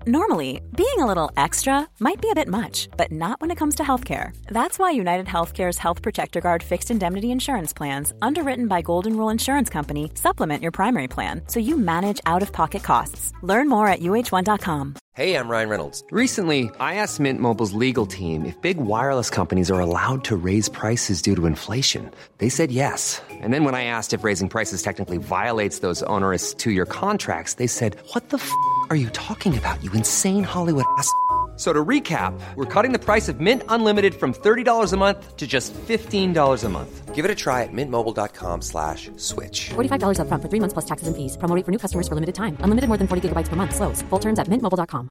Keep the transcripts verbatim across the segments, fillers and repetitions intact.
Normally, being a little extra might be a bit much, but not when it comes to healthcare. That's why United Healthcare's Health Protector Guard fixed indemnity insurance plans, underwritten by Golden Rule Insurance Company, supplement your primary plan so you manage out-of-pocket costs. Learn more at U H one dot com. Hey, I'm Ryan Reynolds. Recently, I asked Mint Mobile's legal team if big wireless companies are allowed to raise prices due to inflation. They said yes. And then when I asked if raising prices technically violates those onerous two-year contracts, they said, what the f*** are you talking about, you insane Hollywood ass f- So to recap, we're cutting the price of Mint Unlimited from thirty dollars a month to just fifteen dollars a month. Give it a try at mintmobile.com slash switch. forty-five dollars up front for three months plus taxes and fees. Promo rate for new customers for limited time. Unlimited more than forty gigabytes per month. Slows full terms at mint mobile dot com.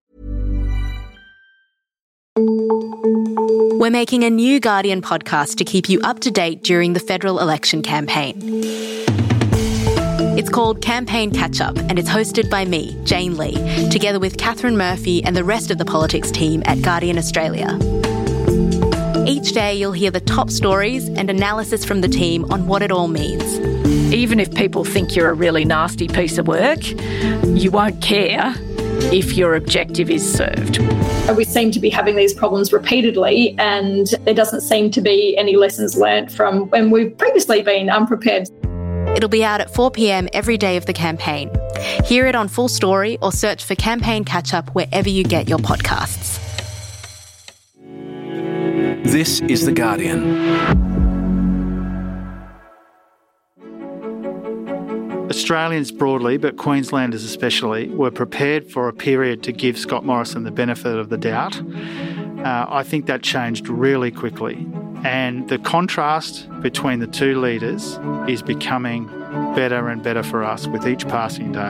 We're making a new Guardian podcast to keep you up to date during the federal election campaign. It's called Campaign Catch-Up, and it's hosted by me, Jane Lee, together with Catherine Murphy and the rest of the politics team at Guardian Australia. Each day you'll hear the top stories and analysis from the team on what it all means. Even if people think you're a really nasty piece of work, you won't care if your objective is served. We seem to be having these problems repeatedly, and there doesn't seem to be any lessons learnt from when we've previously been unprepared. It'll be out at four p.m. every day of the campaign. Hear it on Full Story or search for Campaign Catch-Up wherever you get your podcasts. This is The Guardian. Australians broadly, but Queenslanders especially, were prepared for a period to give Scott Morrison the benefit of the doubt. Uh, I think that changed really quickly. And the contrast between the two leaders is becoming better and better for us with each passing day.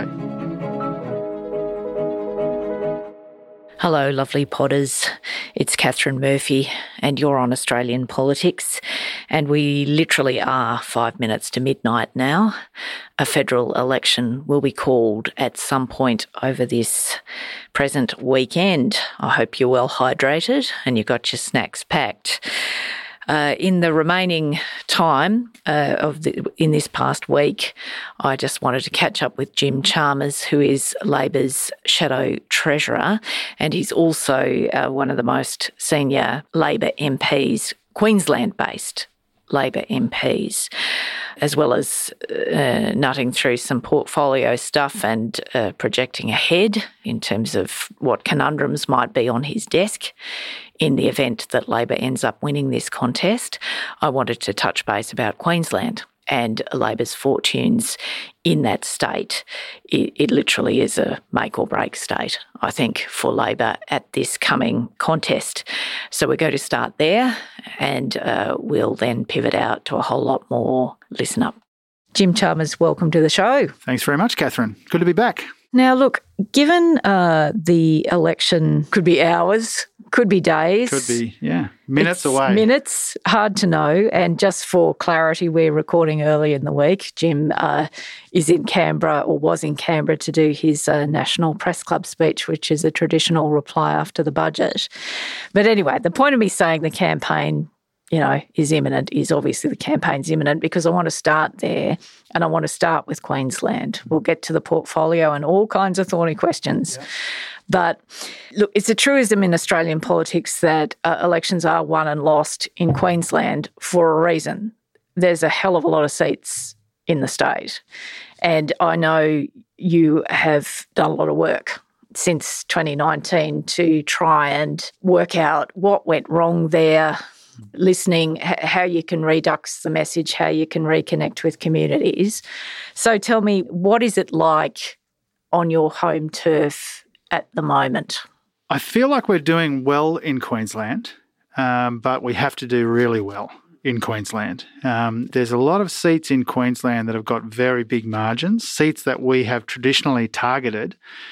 Hello, lovely podders. It's Catherine Murphy, and you're on Australian politics. And we literally are five minutes to midnight now. A federal election will be called at some point over this present weekend. I hope you're well hydrated and you've got your snacks packed. Uh, in the remaining time uh, of the, in this past week, I just wanted to catch up with Jim Chalmers, who is Labor's shadow treasurer, and he's also uh, one of the most senior Labor M Ps, Queensland-based Labor M Ps, as well as uh, nutting through some portfolio stuff and uh, projecting ahead in terms of what conundrums might be on his desk in the event that Labor ends up winning this contest. I wanted to touch base about Queensland and Labor's fortunes in that state. It, it literally is a make or break state, I think, for Labor at this coming contest. So we're going to start there, and uh, we'll then pivot out to a whole lot more. Listen up. Jim Chalmers, welcome to the show. Thanks very much, Catherine. Good to be back. Now, look, given uh, the election could be hours, could be days. Could be, yeah, minutes away. Minutes, hard to know. And just for clarity, we're recording early in the week. Jim uh, is in Canberra, or was in Canberra, to do his uh, National Press Club speech, which is a traditional reply after the budget. But anyway, the point of me saying the campaign, you know, is imminent is obviously the campaign's imminent, because I want to start there, and I want to start with Queensland. We'll get to the portfolio and all kinds of thorny questions. Yeah. But look, it's a truism in Australian politics that uh, elections are won and lost in Queensland for a reason. There's a hell of a lot of seats in the state. And I know you have done a lot of work since twenty nineteen to try and work out what went wrong there, listening, h- how you can redux the message, how you can reconnect with communities. So tell me, what is it like on your home turf at the moment? I feel like we're doing well in Queensland, um, but we have to do really well in Queensland. Um, there's a lot of seats in Queensland that have got very big margins, seats that we have traditionally targeted.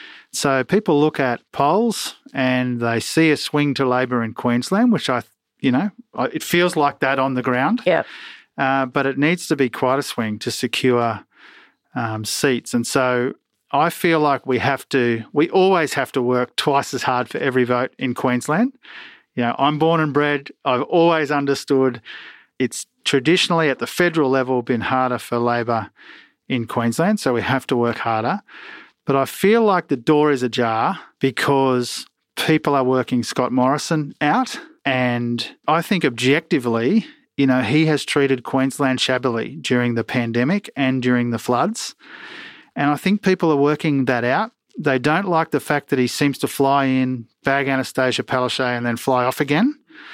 So people look at polls and they see a swing to Labor in Queensland, which I, you know, it feels like that on the ground. Yeah. Uh, but it needs to be quite a swing to secure um, seats. And so I feel like we have to, we always have to work twice as hard for every vote in Queensland. You know, I'm born and bred. I've always understood it's traditionally at the federal level been harder for Labor in Queensland, so we have to work harder. But I feel like the door is ajar because people are working Scott Morrison out. And I think objectively, you know, he has treated Queensland shabbily during the pandemic and during the floods. And I think people are working that out. They don't like the fact that he seems to fly in, bag Anastasia Palaszczuk and then fly off again.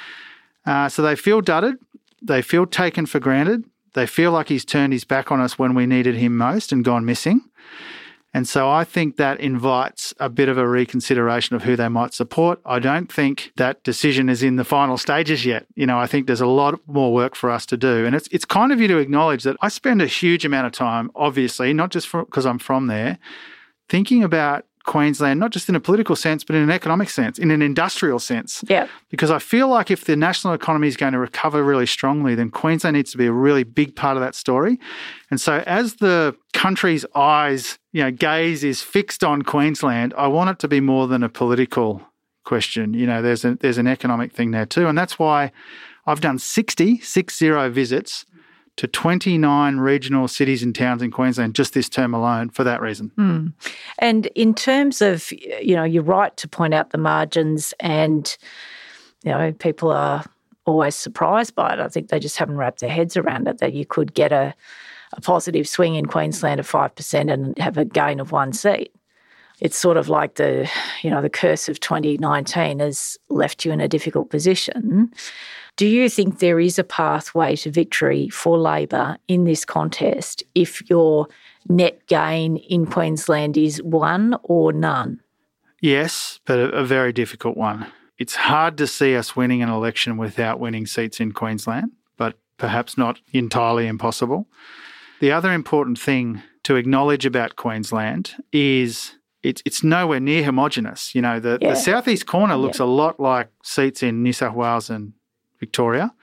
Uh, so they feel dudded. They feel taken for granted. They feel like he's turned his back on us when we needed him most and gone missing. And so I think that invites a bit of a reconsideration of who they might support. I don't think that decision is in the final stages yet. You know, I think there's a lot more work for us to do. And it's it's kind of you to acknowledge that I spend a huge amount of time, obviously, not just because I'm from there, thinking about Queensland, not just in a political sense, but in an economic sense, in an industrial sense. Yeah. Because I feel like if the national economy is going to recover really strongly, then Queensland needs to be a really big part of that story. And so as the country's eyes, you know, gaze is fixed on Queensland, I want it to be more than a political question. You know, there's a, there's an economic thing there too. And that's why I've done sixty, six zero visits to twenty-nine regional cities and towns in Queensland just this term alone for that reason. Mm. And in terms of, you know, you're right to point out the margins and, you know, people are always surprised by it. I think they just haven't wrapped their heads around it, that you could get a, a positive swing in Queensland of five percent and have a gain of one seat. It's sort of like the, you know, the curse of twenty nineteen has left you in a difficult position. Do you think there is a pathway to victory for Labor in this contest if your net gain in Queensland is one or none? Yes, but a, a very difficult one. It's hard to see us winning an election without winning seats in Queensland, but perhaps not entirely impossible. The other important thing to acknowledge about Queensland is it's it's nowhere near homogenous. You know, the, yeah. the southeast corner looks yeah. a lot like seats in New South Wales and Victoria.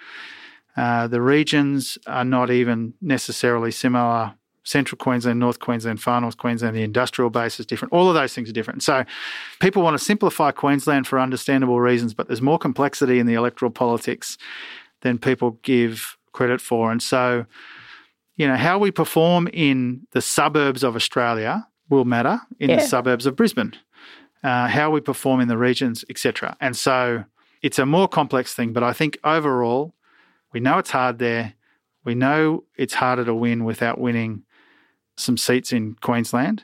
Uh, the regions are not even necessarily similar. Central Queensland, North Queensland, Far North Queensland, the industrial base is different. All of those things are different. So people want to simplify Queensland for understandable reasons, but there's more complexity in the electoral politics than people give credit for. And so, you know, how we perform in the suburbs of Australia will matter in yeah. the suburbs of Brisbane, uh, how we perform in the regions, et cetera. And so it's a more complex thing, but I think overall we know it's hard there. We know it's harder to win without winning some seats in Queensland.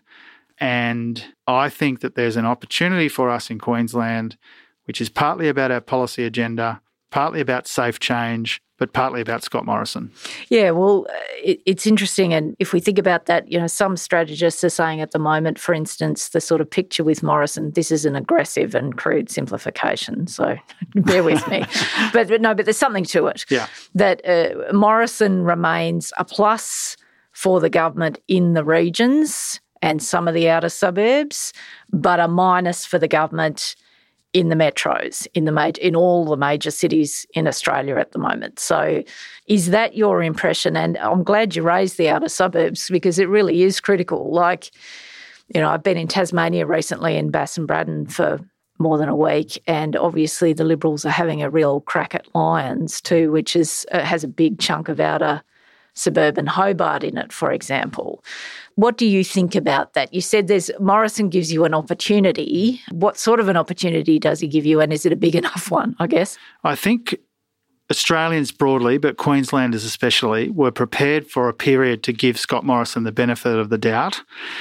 And I think that there's an opportunity for us in Queensland, which is partly about our policy agenda, partly about safe change, but partly about Scott Morrison. Yeah, well, it, it's interesting. And if we think about that, you know, some strategists are saying at the moment, for instance, the sort of picture with Morrison, this is an aggressive and crude simplification. So bear with me. But, but no, but there's something to it. Yeah. That uh, Morrison remains a plus for the government in the regions and some of the outer suburbs, but a minus for the government in the metros, in the major, in all the major cities in Australia at the moment. So is that your impression? And I'm glad you raised the outer suburbs because it really is critical. Like, you know, I've been in Tasmania recently in Bass and Braddon for more than a week, and obviously the Liberals are having a real crack at Lyons too, which is uh, has a big chunk of outer suburban Hobart in it, for example. What do you think about that? You said there's Morrison gives you an opportunity. What sort of an opportunity does he give you, and is it a big enough one, I guess? I think Australians broadly, but Queenslanders especially, were prepared for a period to give Scott Morrison the benefit of the doubt.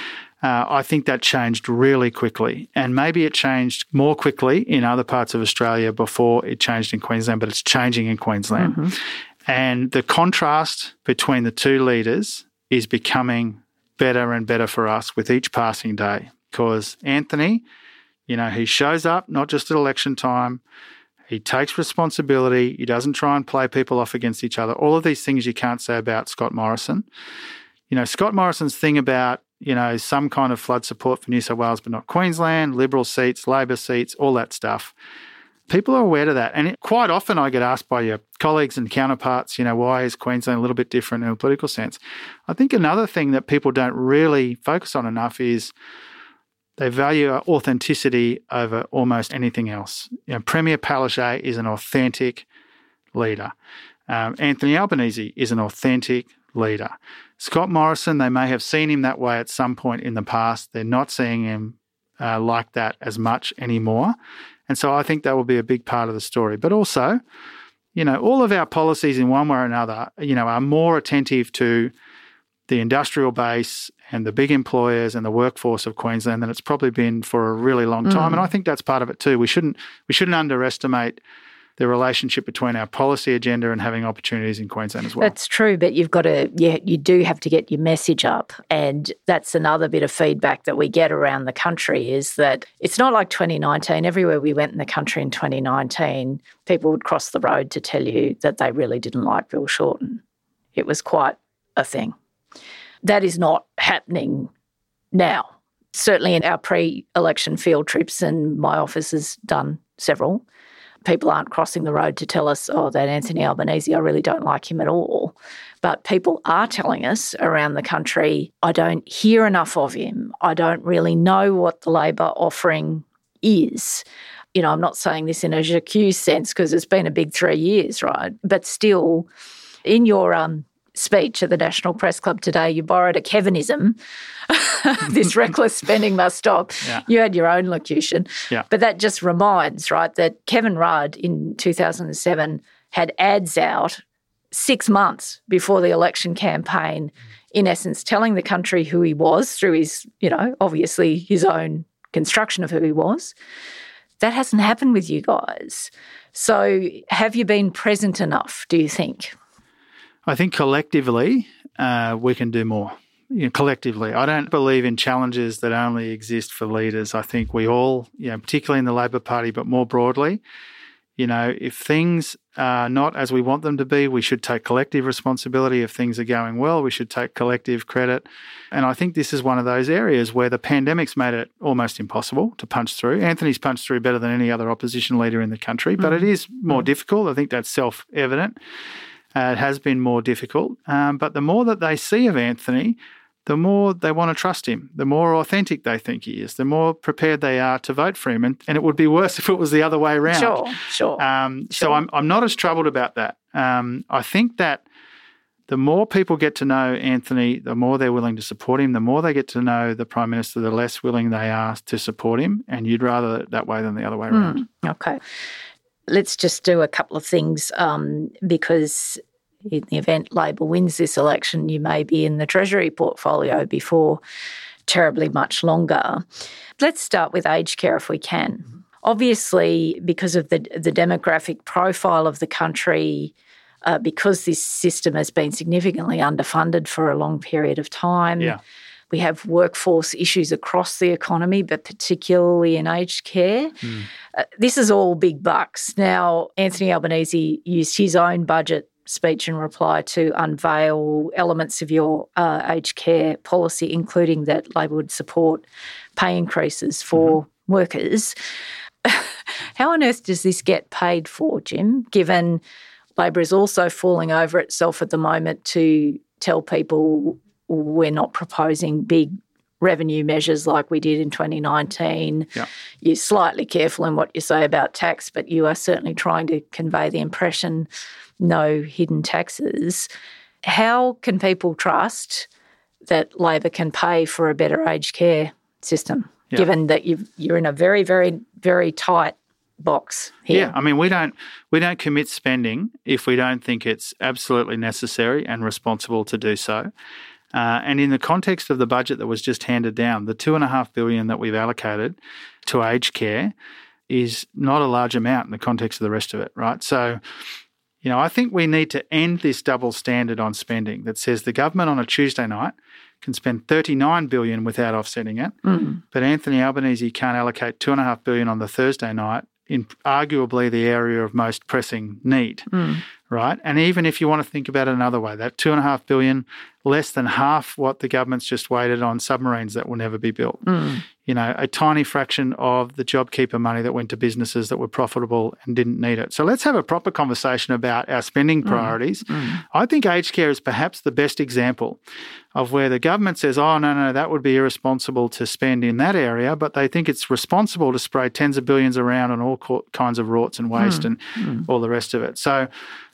Uh, I think that changed really quickly, and maybe it changed more quickly in other parts of Australia before it changed in Queensland, but it's changing in Queensland. Mm-hmm. And the contrast between the two leaders is becoming better and better for us with each passing day, because Anthony, you know, he shows up not just at election time, he takes responsibility, he doesn't try and play people off against each other. All of these things you can't say about Scott Morrison. You know, Scott Morrison's thing about, you know, some kind of flood support for New South Wales but not Queensland, Liberal seats, Labor seats, all that stuff. People are aware of that. And it, quite often I get asked by your colleagues and counterparts, you know, why is Queensland a little bit different in a political sense? I think another thing that people don't really focus on enough is they value authenticity over almost anything else. You know, Premier Palaszczuk is an authentic leader. Um, Anthony Albanese is an authentic leader. Scott Morrison, they may have seen him that way at some point in the past. They're not seeing him uh, like that as much anymore. And so I think that will be a big part of the story. But also, you know, all of our policies in one way or another, you know, are more attentive to the industrial base and the big employers and the workforce of Queensland than it's probably been for a really long time. Mm. And I think that's part of it too. We shouldn't we shouldn't underestimate the relationship between our policy agenda and having opportunities in Queensland as well. That's true, but you've got to, yeah, you do have to get your message up. And that's another bit of feedback that we get around the country is that it's not like twenty nineteen. Everywhere we went in the country in twenty nineteen, people would cross the road to tell you that they really didn't like Bill Shorten. It was quite a thing. That is not happening now. Certainly in our pre-election field trips, and my office has done several, people aren't crossing the road to tell us, oh, that Anthony Albanese, I really don't like him at all. But people are telling us around the country, I don't hear enough of him. I don't really know what the Labor offering is. You know, I'm not saying this in a j'accuse sense because it's been a big three years, right? But still, in your um, speech at the National Press Club today, you borrowed a Kevinism. This reckless spending must stop. Yeah. You had your own locution. Yeah. But that just reminds, right, that Kevin Rudd in two thousand seven had ads out six months before the election campaign, in essence telling the country who he was through his, you know, obviously his own construction of who he was. That hasn't happened with you guys. So have you been present enough, do you think? I think collectively uh, we can do more. You know, collectively. I don't believe in challenges that only exist for leaders. I think we all, you know, particularly in the Labor Party, but more broadly, you know, if things are not as we want them to be, we should take collective responsibility. If things are going well, we should take collective credit. And I think this is one of those areas where the pandemic's made it almost impossible to punch through. Anthony's punched through better than any other opposition leader in the country, but mm-hmm. it is more mm-hmm. difficult. I think that's self-evident. Uh, it has been more difficult. Um, but the more that they see of Anthony, the more they want to trust him, the more authentic they think he is, the more prepared they are to vote for him. And, and it would be worse if it was the other way around. Sure, sure. Um, sure. So I'm I'm not as troubled about that. Um, I think that the more people get to know Anthony, the more they're willing to support him. The more they get to know the Prime Minister, the less willing they are to support him. And you'd rather it that way than the other way around. Mm, okay. Let's just do a couple of things um, because in the event Labor wins this election, you may be in the Treasury portfolio before terribly much longer. Let's start with aged care if we can. Mm-hmm. Obviously, because of the, the demographic profile of the country, uh, because this system has been significantly underfunded for a long period of time, yeah. we have workforce issues across the economy, but particularly in aged care. Mm. Uh, this is all big bucks. Now, Anthony Albanese used his own budget speech in reply to unveil elements of your uh, aged care policy, including that Labor would support pay increases for mm-hmm. workers. How on earth does this get paid for, Jim, given Labor is also falling over itself at the moment to tell people we're not proposing big revenue measures like we did in twenty nineteen. Yeah. You're slightly careful in what you say about tax, but you are certainly trying to convey the impression no hidden taxes. How can people trust that Labor can pay for a better aged care system, yeah. given that you've, you're in a very, very, very tight box here? Yeah, I mean, we don't we don't commit spending if we don't think it's absolutely necessary and responsible to do so. Uh, and in the context of the budget that was just handed down, the two and a half billion that we've allocated to aged care is not a large amount in the context of the rest of it, right? So, you know, I think we need to end this double standard on spending that says the government on a Tuesday night can spend thirty-nine billion dollars without offsetting it, mm. but Anthony Albanese can't allocate two and a half billion dollars on the Thursday night in arguably the area of most pressing need, mm. right? And even if you want to think about it another way, that two and a half billion dollars, less than half what the government's just waited on submarines that will never be built. Mm. You know, a tiny fraction of the JobKeeper money that went to businesses that were profitable and didn't need it. So let's have a proper conversation about our spending priorities. Mm. Mm. I think aged care is perhaps the best example of where the government says, oh, no, no, that would be irresponsible to spend in that area, but they think it's responsible to spray tens of billions around on all kinds of rorts and waste mm. and mm. all the rest of it. So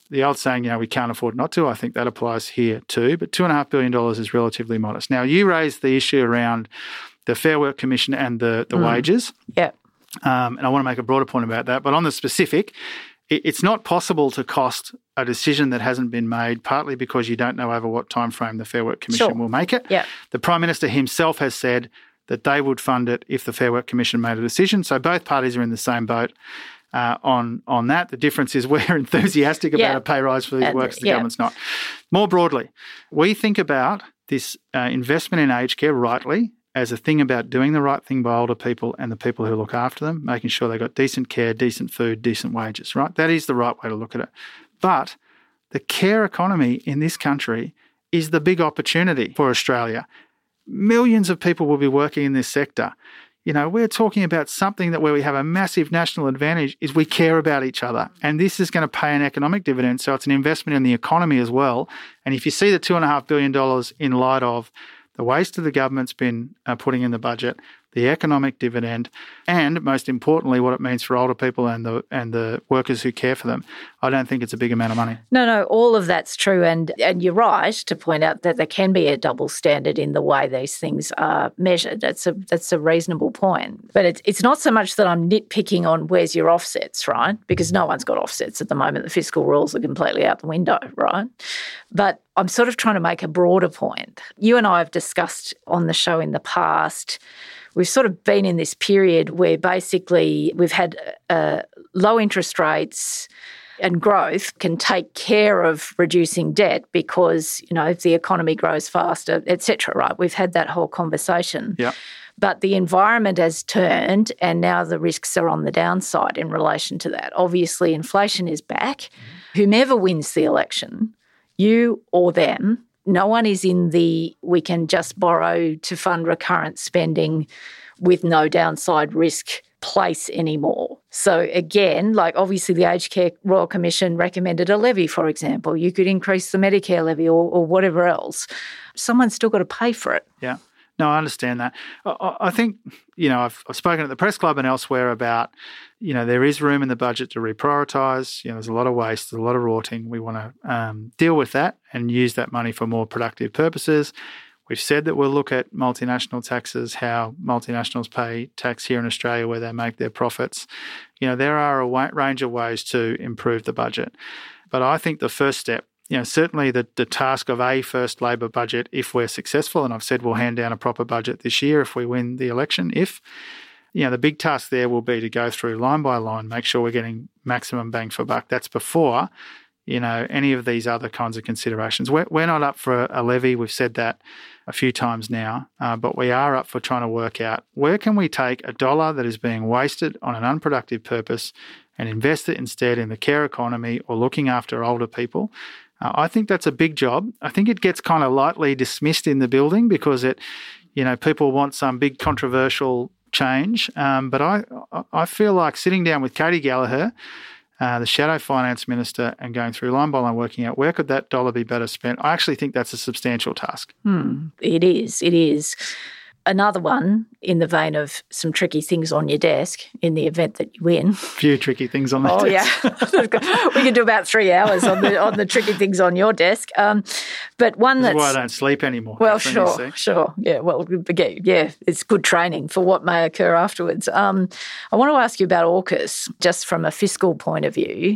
The old saying, you know, we can't afford not to, I think that applies here too. But two point five billion dollars is relatively modest. Now, you raised the issue around the Fair Work Commission and the, the mm. wages. Yeah. Um, and I want to make a broader point about that. But on the specific, it, it's not possible to cost a decision that hasn't been made, partly because you don't know over what time frame the Fair Work Commission sure. will make it. Yeah. The Prime Minister himself has said that they would fund it if the Fair Work Commission made a decision. So both parties are in the same boat uh, on, on that. The difference is we're enthusiastic about yeah. a pay rise for these and, workers, the yeah. government's not. More broadly, we think about this uh, investment in aged care rightly as a thing about doing the right thing by older people and the people who look after them, making sure they've got decent care, decent food, decent wages, right? That is the right way to look at it. But the care economy in this country is the big opportunity for Australia. Millions of people will be working in this sector. You know, we're talking about something that where we have a massive national advantage is we care about each other. And this is going to pay an economic dividend. So it's an investment in the economy as well. And if you see the two point five billion dollars in light of the waste that the government's been uh, putting in the budget, the economic dividend, and most importantly, what it means for older people and the and the workers who care for them, I don't think it's a big amount of money. No, no, all of that's true. And and you're right to point out that there can be a double standard in the way these things are measured. That's a that's a reasonable point. But it's, it's not so much that I'm nitpicking on where's your offsets, right? Because no one's got offsets at the moment. The fiscal rules are completely out the window, right? But I'm sort of trying to make a broader point. You and I have discussed on the show in the past, we've sort of been in this period where basically we've had uh, low interest rates and growth can take care of reducing debt because, you know, if the economy grows faster, et cetera, right? We've had that whole conversation. Yeah. But the environment has turned and now the risks are on the downside in relation to that. Obviously, inflation is back. Whomever wins the election, you or them, no one is in the we can just borrow to fund recurrent spending with no downside risk place anymore. So again, like obviously the Aged Care Royal Commission recommended a levy, for example. You could increase the Medicare levy or, or whatever else. Someone's still got to pay for it. Yeah. No, I understand that. I, I think, you know, I've, I've spoken at the Press Club and elsewhere about, you know, there is room in the budget to reprioritise. You know, there's a lot of waste, there's a lot of rorting. We want to um, deal with that and use that money for more productive purposes. We've said that we'll look at multinational taxes, how multinationals pay tax here in Australia where they make their profits. You know, there are a wa- range of ways to improve the budget. But I think the first step, you know, certainly the, the task of a first Labor budget, if we're successful, and I've said we'll hand down a proper budget this year if we win the election, if, you know, the big task there will be to go through line by line, make sure we're getting maximum bang for buck. That's before, you know, any of these other kinds of considerations. We're, we're not up for a, a levy. We've said that a few times now, uh, but we are up for trying to work out where can we take a dollar that is being wasted on an unproductive purpose and invest it instead in the care economy or looking after older people. Uh, I think that's a big job. I think it gets kind of lightly dismissed in the building because it, you know, people want some big controversial change. Um, but I, I feel like sitting down with Katie Gallagher, uh, the shadow finance minister, and going through line by line, working out where could that dollar be better spent. I actually think that's a substantial task. Hmm. It is. It is. Another one in the vein of some tricky things on your desk in the event that you win. A few tricky things on the oh, desk. Oh, yeah. We could do about three hours on the on the tricky things on your desk. Um, but one that's... that's... why I don't sleep anymore. Well, Catherine, sure, sure. Yeah, well, yeah, it's good training for what may occur afterwards. Um, I want to ask you about AUKUS, just from a fiscal point of view.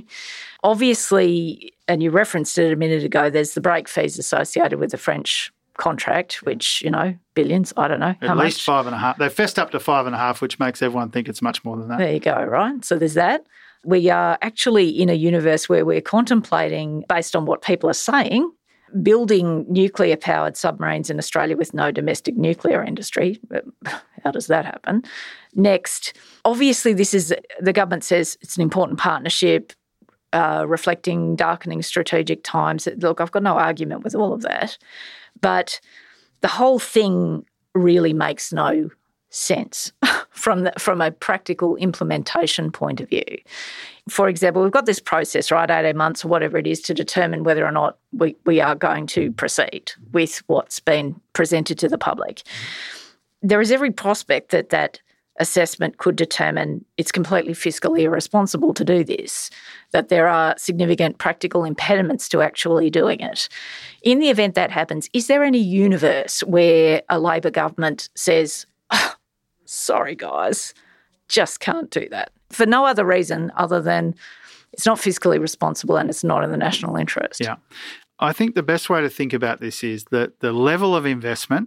Obviously, and you referenced it a minute ago, there's the break fees associated with the French contract, which, you know, billions, I don't know. At how least much. five and a half. They've fessed up to five and a half, which makes everyone think it's much more than that. There you go, right? So there's that. We are actually in a universe where we're contemplating, based on what people are saying, building nuclear-powered submarines in Australia with no domestic nuclear industry. How does that happen? Next, obviously this is, the government says it's an important partnership, uh, reflecting darkening strategic times. Look, I've got no argument with all of that. But the whole thing really makes no sense from the, from a practical implementation point of view. For example, we've got this process, right, eighteen months or whatever it is, to determine whether or not we, we are going to proceed with what's been presented to the public. There is every prospect that that assessment could determine it's completely fiscally irresponsible to do this, that there are significant practical impediments to actually doing it. In the event that happens, is there any universe where a Labor government says, oh, sorry guys, just can't do that, for no other reason other than it's not fiscally responsible and it's not in the national interest? Yeah. I think the best way to think about this is that the level of investment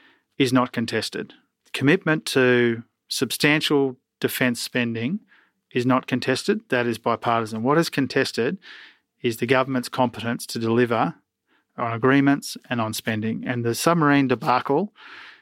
is not contested. Commitment to substantial defence spending is not contested. That is bipartisan. What is contested is the government's competence to deliver on agreements and on spending. And the submarine debacle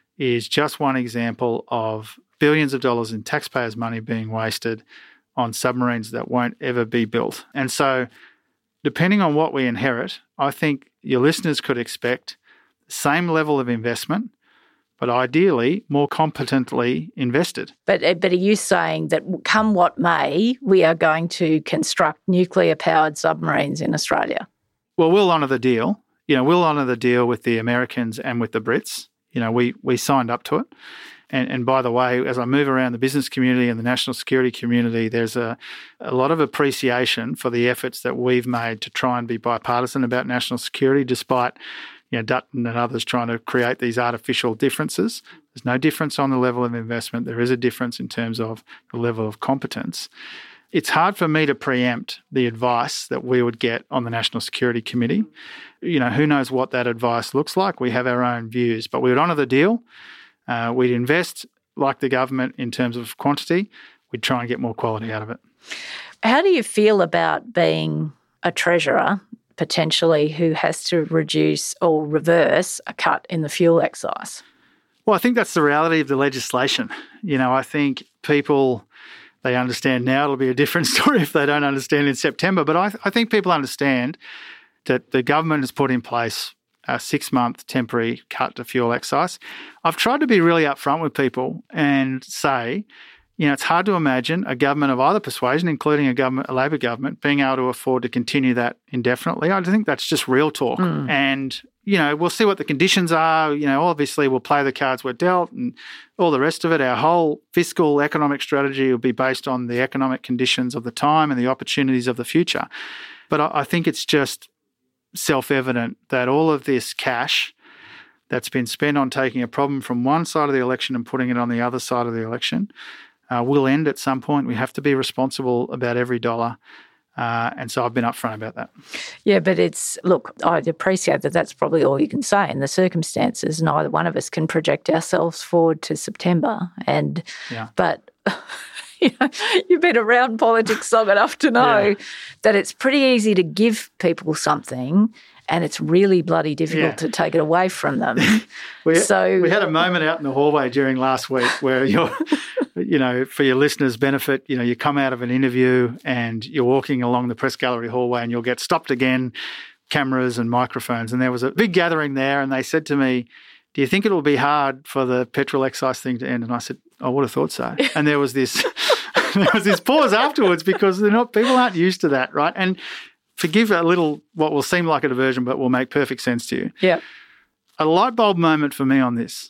is just one example of billions of dollars in taxpayers' money being wasted on submarines that won't ever be built. And so, depending on what we inherit, I think your listeners could expect the same level of investment, but ideally more competently invested. But but are you saying that come what may, we are going to construct nuclear-powered submarines in Australia? Well, we'll honour the deal. You know, we'll honour the deal with the Americans and with the Brits. You know, we we signed up to it. And, and by the way, as I move around the business community and the national security community, there's a, a lot of appreciation for the efforts that we've made to try and be bipartisan about national security, despite, you know, Dutton and others trying to create these artificial differences. There's no difference on the level of investment. There is a difference in terms of the level of competence. It's hard for me to preempt the advice that we would get on the National Security Committee. You know, who knows what that advice looks like? We have our own views, but we would honour the deal. Uh, we'd invest like the government in terms of quantity. We'd try and get more quality out of it. How do you feel about being a treasurer, potentially, who has to reduce or reverse a cut in the fuel excise? Well, I think that's the reality of the legislation. You know, I think people, they understand now. It'll be a different story if they don't understand in September. But I, I think people understand that the government has put in place a six-month temporary cut to fuel excise. I've tried to be really upfront with people and say, you know, it's hard to imagine a government of either persuasion, including a government, a Labor government, being able to afford to continue that indefinitely. I think that's just real talk. Mm. And, you know, we'll see what the conditions are. You know, obviously we'll play the cards we're dealt and all the rest of it. Our whole fiscal economic strategy will be based on the economic conditions of the time and the opportunities of the future. But I, I think it's just self-evident that all of this cash that's been spent on taking a problem from one side of the election and putting it on the other side of the election uh, will end at some point. We have to be responsible about every dollar. Uh, and so I've been upfront about that. Yeah, but it's, look, I appreciate that that's probably all you can say in the circumstances. Neither one of us can project ourselves forward to September. And, yeah. But... You know, you've been around politics long enough to know yeah. that it's pretty easy to give people something and it's really bloody difficult yeah. to take it away from them. we, so we had a moment out in the hallway during last week where you're, you know, for your listeners' benefit, you know, you come out of an interview and you're walking along the press gallery hallway and you'll get stopped again, cameras and microphones. And there was a big gathering there and they said to me, do you think it'll be hard for the petrol excise thing to end? And I said, I would have thought so. And there was this there was this pause afterwards because they're not people aren't used to that, right? And forgive a little what will seem like a diversion but will make perfect sense to you. Yeah. A light bulb moment for me on this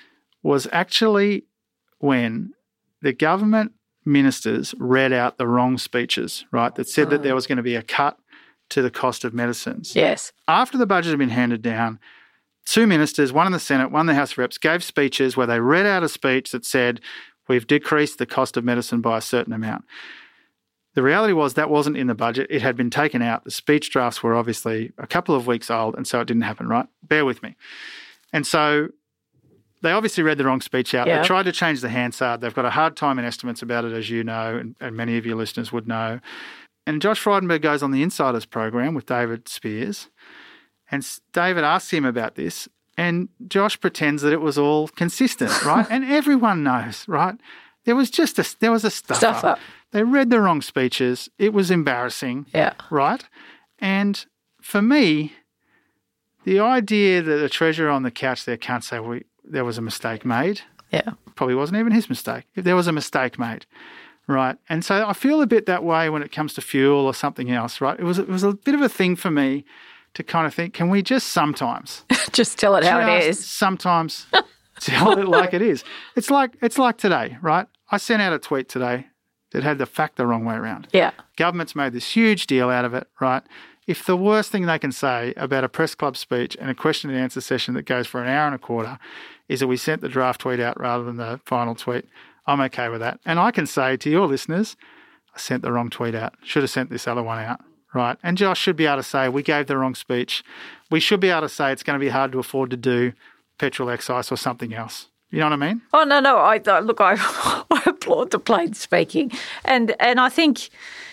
was actually when the government ministers read out the wrong speeches, right, that said oh. that there was going to be a cut to the cost of medicines. Yes. After the budget had been handed down, two ministers, one in the Senate, one in the House of Reps, gave speeches where they read out a speech that said, we've decreased the cost of medicine by a certain amount. The reality was that wasn't in the budget. It had been taken out. The speech drafts were obviously a couple of weeks old, and so it didn't happen, right? Bear with me. And so they obviously read the wrong speech out. Yeah. They tried to change the Hansard. They've got a hard time in estimates about it, as you know, and, and many of your listeners would know. And Josh Frydenberg goes on the Insiders program with David Spears, and David asks him about this, and Josh pretends that it was all consistent, right? And everyone knows, right? There was just a there was a stuff, stuff up. up. They read the wrong speeches. It was embarrassing, yeah, right? And for me, the idea that the treasurer on the couch there can't say we there was a mistake made, yeah, probably wasn't even his mistake. If there was a mistake made. Right. And so I feel a bit that way when it comes to fuel or something else, right? It was it was a bit of a thing for me to kind of think, can we just sometimes just tell it how it is? Sometimes Tell it like it is. It's like it's like today, right? I sent out a tweet today that had the fact the wrong way around. Yeah. Government's made this huge deal out of it, right? If the worst thing they can say about a press club speech and a question and answer session that goes for an hour and a quarter is that we sent the draft tweet out rather than the final tweet, I'm okay with that. And I can say to your listeners, I sent the wrong tweet out. Should have sent this other one out, right? And Josh should be able to say we gave the wrong speech. We should be able to say it's going to be hard to afford to do petrol excise or something else. You know what I mean? Oh, no, no. I, I Look, I, I applaud the plain speaking. And, and I think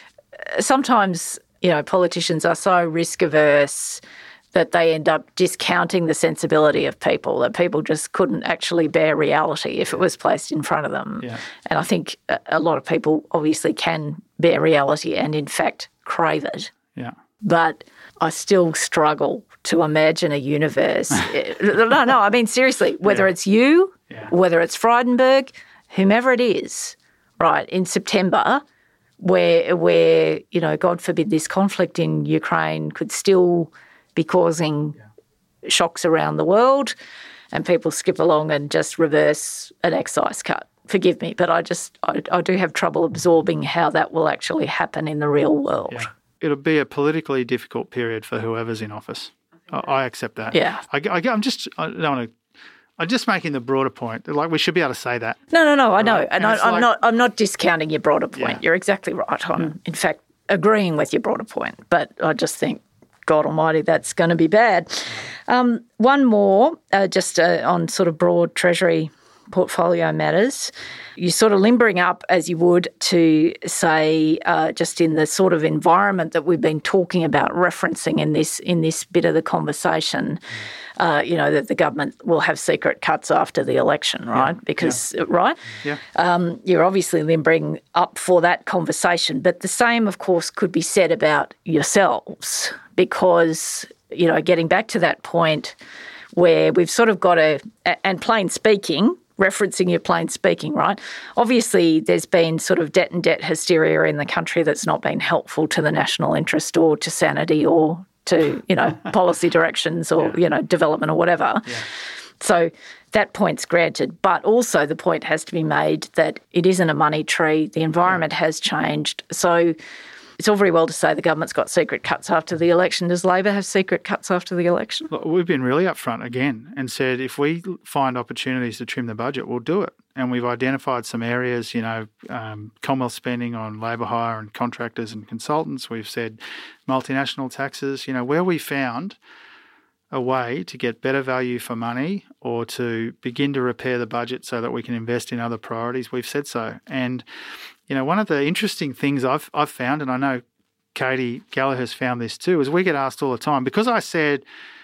sometimes, you know, politicians are so risk averse that they end up discounting the sensibility of people, that people just couldn't actually bear reality if it was placed in front of them. Yeah. And I think a, a lot of people obviously can bear reality and, in fact, crave it. Yeah. But I still struggle to imagine a universe. no, no, I mean, seriously, whether Yeah. it's you, Yeah. whether it's Frydenberg, whomever it is, right, in September, where, where, you know, God forbid this conflict in Ukraine could still be causing yeah. shocks around the world and people skip along and just reverse an excise cut. Forgive me, but I just, I, I do have trouble absorbing how that will actually happen in the real world. Yeah. It'll be a politically difficult period for whoever's in office. I, I accept that. Yeah. I, I, I'm just, I don't want to, I'm just making the broader point. Like, we should be able to say that. No, no, no, I know. Right? And, And I, it's I'm like- not I'm not discounting your broader point. Yeah. You're exactly right. I'm, in fact, agreeing with your broader point. But I just think, God almighty, that's going to be bad. Um, one more, uh, just uh, on sort of broad Treasury portfolio matters. You're sort of limbering up, as you would, to say, uh, just in the sort of environment that we've been talking about, referencing in this in this bit of the conversation, uh, you know, that the government will have secret cuts after the election, right? Yeah. Because, right? Yeah. Um, you're obviously limbering up for that conversation. But the same, of course, could be said about yourselves because, you know, getting back to that point where we've sort of got a, and plain speaking, referencing your plain speaking, right? Obviously, there's been sort of debt and debt hysteria in the country that's not been helpful to the national interest or to sanity or to, you know, policy directions or, Yeah. you know, development or whatever. Yeah. So that point's granted. But also the point has to be made that it isn't a money tree. The environment has changed. So it's all very well to say the government's got secret cuts after the election. Does Labor have secret cuts after the election? Look, we've been really upfront again and said if we find opportunities to trim the budget, we'll do it. And we've identified some areas, you know, um, Commonwealth spending on labour hire and contractors and consultants. We've said multinational taxes, you know, where we found a way to get better value for money or to begin to repair the budget so that we can invest in other priorities, we've said so. And, you know, one of the interesting things I've I've found, and I know Katie Gallagher's found this too, is we get asked all the time, because I said,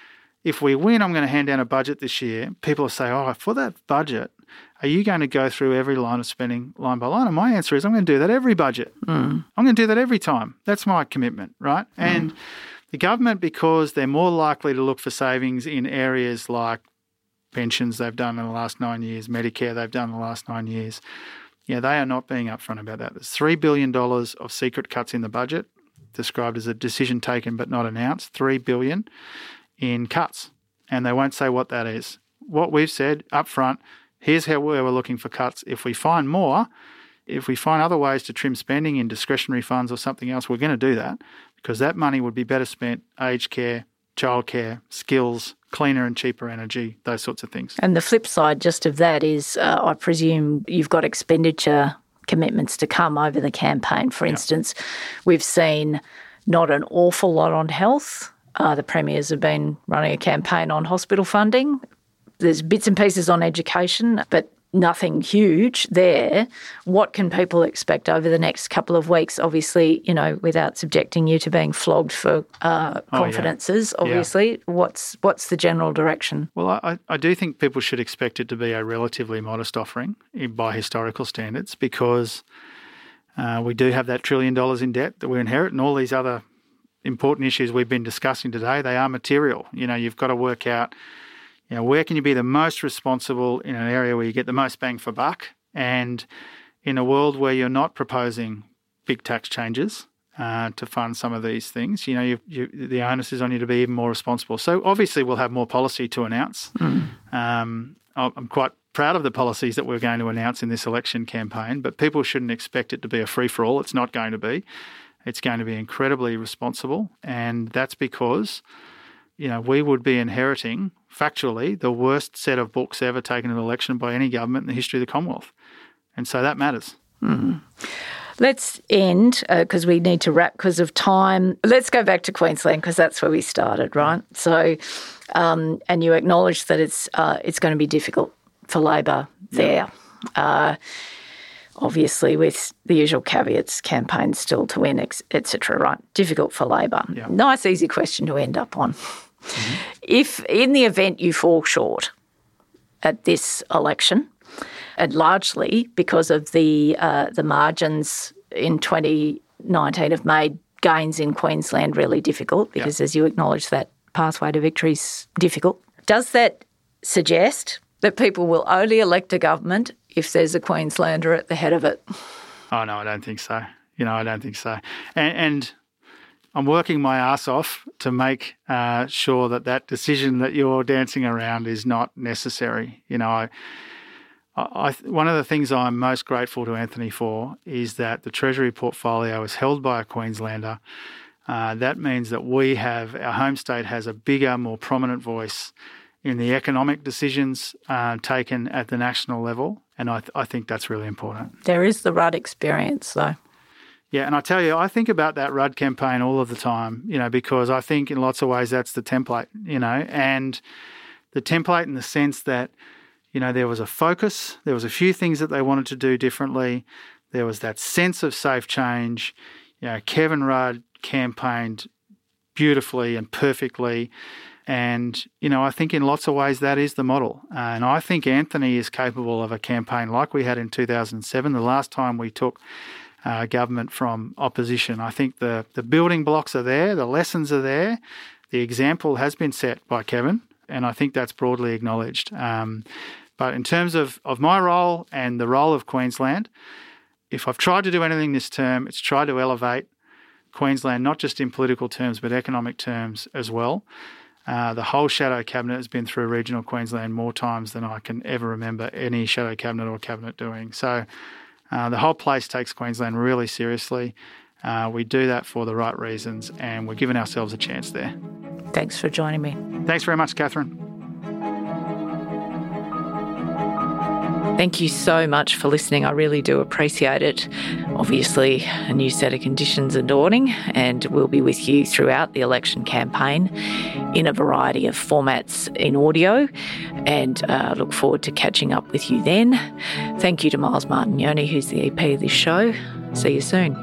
if we win, I'm going to hand down a budget this year, people will say, oh, for that budget, are you going to go through every line of spending line by line? And my answer is I'm going to do that every budget. Mm. I'm going to do that every time. That's my commitment, right? Mm. And the government, because they're more likely to look for savings in areas like pensions they've done in the last nine years, Medicare they've done in the last nine years, yeah, they are not being upfront about that. There's three billion dollars of secret cuts in the budget, described as a decision taken but not announced, three billion dollars in cuts, and they won't say what that is. What we've said up front, here's how where we're looking for cuts. If we find more, if we find other ways to trim spending in discretionary funds or something else, we're going to do that, because that money would be better spent aged care, childcare, skills, cleaner and cheaper energy, those sorts of things. And the flip side just of that is, uh, I presume you've got expenditure commitments to come over the campaign. For instance, yeah. we've seen not an awful lot on health. Uh, the premiers have been running a campaign on hospital funding. There's bits and pieces on education, but nothing huge there. What can people expect over the next couple of weeks? Obviously, you know, without subjecting you to being flogged for uh, confidences, oh, yeah. obviously, yeah. what's what's the general direction? Well, I, I do think people should expect it to be a relatively modest offering by historical standards, because uh, we do have that trillion dollars in debt that we inherit, and all these other important issues we've been discussing today, they are material. You know, you've got to work out, you know, where can you be the most responsible in an area where you get the most bang for buck, and in a world where you're not proposing big tax changes uh, to fund some of these things, you know, you, you, the onus is on you to be even more responsible. So obviously we'll have more policy to announce, mm. um, I'm quite proud of the policies that we're going to announce in this election campaign, but people shouldn't expect it to be a free-for-all. It's not going to be. It's going to be incredibly responsible, and that's because, you know, we would be inheriting, factually, the worst set of books ever taken in an election by any government in the history of the Commonwealth. And so that matters. Mm-hmm. Let's end, because uh, we need to wrap because of time. Let's go back to Queensland because that's where we started, right? So, um, and you acknowledge that it's uh, it's going to be difficult for Labor there. Yeah. Uh, obviously, with the usual caveats, campaigns still to win, et cetera, right? Difficult for Labor. Yeah. Nice, easy question to end up on. Mm-hmm. If in the event you fall short at this election, and largely because of the uh, the margins in twenty nineteen have made gains in Queensland really difficult because, yep. as you acknowledge, that pathway to victory is difficult. Does that suggest that people will only elect a government if there's a Queenslander at the head of it? Oh, no, I don't think so. You know, I don't think so. And, and I'm working my ass off to make uh, sure that that decision that you're dancing around is not necessary. You know, I... I, one of the things I'm most grateful to Anthony for is that the Treasury portfolio is held by a Queenslander. Uh, that means that we have, our home state has a bigger, more prominent voice in the economic decisions uh, taken at the national level, and I, th- I think that's really important. There is the Rudd experience, though. Yeah, and I tell you, I think about that Rudd campaign all of the time, you know, because I think in lots of ways that's the template, you know, and the template in the sense that, you know, there was a focus, there was a few things that they wanted to do differently, there was that sense of safe change. You know, Kevin Rudd campaigned beautifully and perfectly, and, you know, I think in lots of ways that is the model. Uh, and I think Anthony is capable of a campaign like we had in two thousand seven, the last time we took uh, government from opposition. I think the, the building blocks are there, the lessons are there, the example has been set by Kevin, and I think that's broadly acknowledged. Um, But in terms of, of my role and the role of Queensland, if I've tried to do anything this term, it's try to elevate Queensland, not just in political terms, but economic terms as well. Uh, the whole shadow cabinet has been through regional Queensland more times than I can ever remember any shadow cabinet or cabinet doing. So uh, the whole place takes Queensland really seriously. Uh, we do that for the right reasons, and we're giving ourselves a chance there. Thanks for joining me. Thanks very much, Catherine. Thank you so much for listening. I really do appreciate it. Obviously, a new set of conditions are dawning, and we'll be with you throughout the election campaign in a variety of formats in audio, and uh, look forward to catching up with you then. Thank you to Miles Martignoni, who's the E P of this show. See you soon.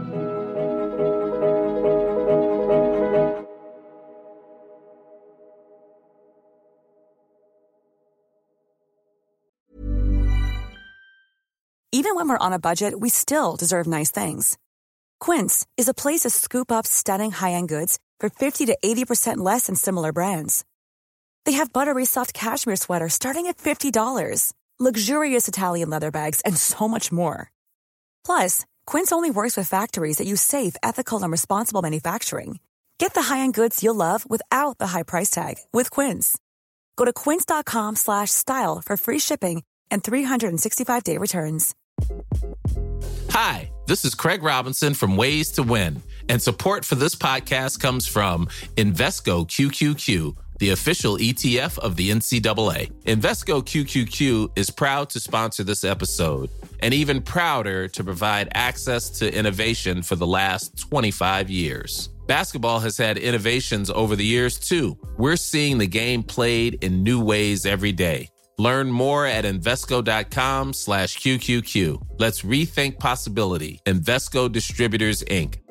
Even when we're on a budget, we still deserve nice things. Quince is a place to scoop up stunning high-end goods for fifty to eighty percent less than similar brands. They have buttery soft cashmere sweaters starting at fifty dollars, luxurious Italian leather bags, and so much more. Plus, Quince only works with factories that use safe, ethical, and responsible manufacturing. Get the high-end goods you'll love without the high price tag with Quince. Go to quince.com slash style for free shipping and three sixty-five day returns. Hi, this is Craig Robinson from Ways to Win, and support for this podcast comes from Invesco Q Q Q, the official E T F of the N C double A. Invesco Q Q Q is proud to sponsor this episode, and even prouder to provide access to innovation for the last twenty-five years. Basketball has had innovations over the years, too. We're seeing the game played in new ways every day. Learn more at Invesco.com slash QQQ. Let's rethink possibility. Invesco Distributors, Incorporated.